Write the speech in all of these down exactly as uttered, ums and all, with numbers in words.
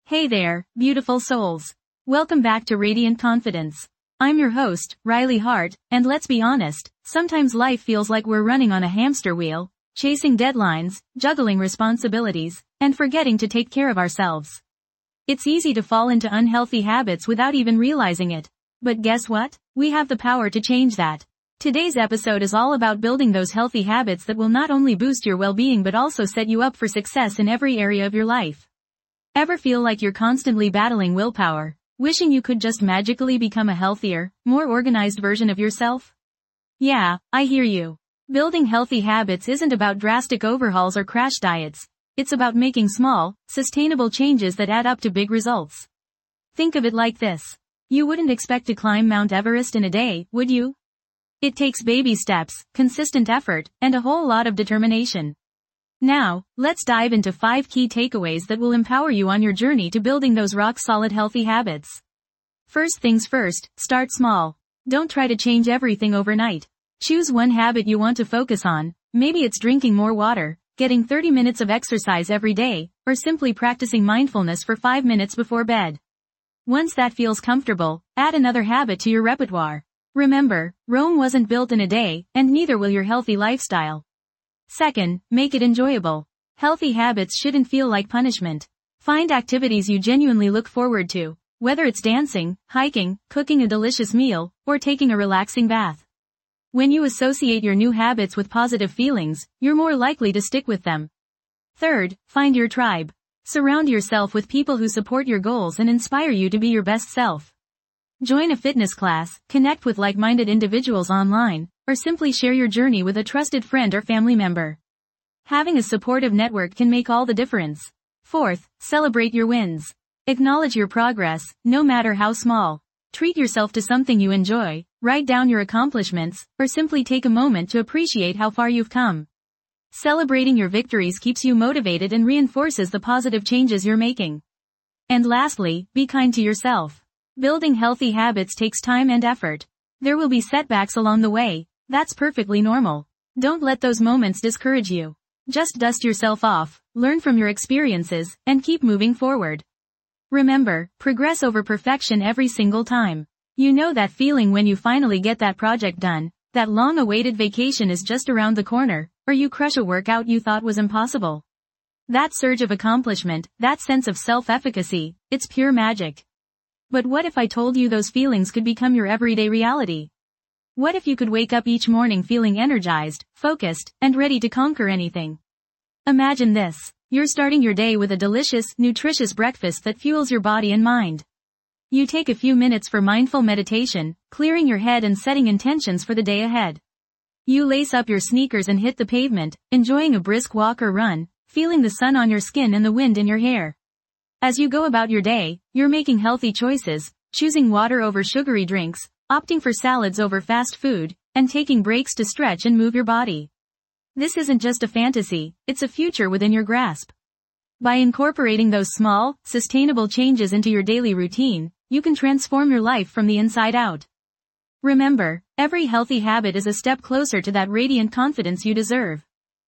Hey there, beautiful souls. Welcome back to Radiant Confidence. I'm your host, Riley Hart, and let's be honest, sometimes life feels like we're running on a hamster wheel, chasing deadlines, juggling responsibilities, and forgetting to take care of ourselves. It's easy to fall into unhealthy habits without even realizing it. But guess what? We have the power to change that. Today's episode is all about building those healthy habits that will not only boost your well-being but also set you up for success in every area of your life. Ever feel like you're constantly battling willpower, wishing you could just magically become a healthier, more organized version of yourself? Yeah, I hear you. Building healthy habits isn't about drastic overhauls or crash diets. It's about making small, sustainable changes that add up to big results. Think of it like this. You wouldn't expect to climb Mount Everest in a day, would you? It takes baby steps, consistent effort, and a whole lot of determination. Now, let's dive into five key takeaways that will empower you on your journey to building those rock-solid healthy habits. First things first, start small. Don't try to change everything overnight. Choose one habit you want to focus on. Maybe it's drinking more water, getting thirty minutes of exercise every day, or simply practicing mindfulness for five minutes before bed. Once that feels comfortable, add another habit to your repertoire. Remember, Rome wasn't built in a day, and neither will your healthy lifestyle. Second, make it enjoyable. Healthy habits shouldn't feel like punishment. Find activities you genuinely look forward to, whether it's dancing, hiking, cooking a delicious meal, or taking a relaxing bath. When you associate your new habits with positive feelings, you're more likely to stick with them. Third, find your tribe. Surround yourself with people who support your goals and inspire you to be your best self. Join a fitness class, connect with like-minded individuals online, or simply share your journey with a trusted friend or family member. Having a supportive network can make all the difference. Fourth, celebrate your wins. Acknowledge your progress, no matter how small. Treat yourself to something you enjoy, write down your accomplishments, or simply take a moment to appreciate how far you've come. Celebrating your victories keeps you motivated and reinforces the positive changes you're making. And lastly, be kind to yourself. Building healthy habits takes time and effort. There will be setbacks along the way. That's perfectly normal. Don't let those moments discourage you. Just dust yourself off, learn from your experiences, and keep moving forward. Remember, progress over perfection every single time. You know that feeling when you finally get that project done, that long-awaited vacation is just around the corner, or you crush a workout you thought was impossible. That surge of accomplishment, that sense of self-efficacy, it's pure magic. But what if I told you those feelings could become your everyday reality? What if you could wake up each morning feeling energized, focused, and ready to conquer anything? Imagine this. You're starting your day with a delicious, nutritious breakfast that fuels your body and mind. You take a few minutes for mindful meditation, clearing your head and setting intentions for the day ahead. You lace up your sneakers and hit the pavement, enjoying a brisk walk or run, feeling the sun on your skin and the wind in your hair. As you go about your day, you're making healthy choices, choosing water over sugary drinks, opting for salads over fast food, and taking breaks to stretch and move your body. This isn't just a fantasy, it's a future within your grasp. By incorporating those small, sustainable changes into your daily routine, you can transform your life from the inside out. Remember, every healthy habit is a step closer to that radiant confidence you deserve.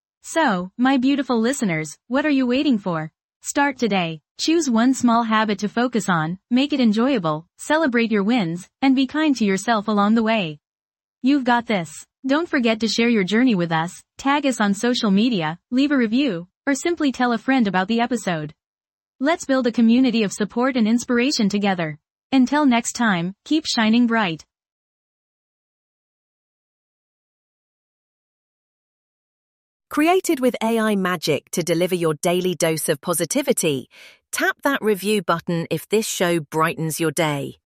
So, my beautiful listeners, what are you waiting for? Start today. Choose one small habit to focus on, make it enjoyable, celebrate your wins, and be kind to yourself along the way. You've got this. Don't forget to share your journey with us, tag us on social media, leave a review, or simply tell a friend about the episode. Let's build a community of support and inspiration together. Until next time, keep shining bright. Created with A I magic to deliver your daily dose of positivity, tap that review button if this show brightens your day.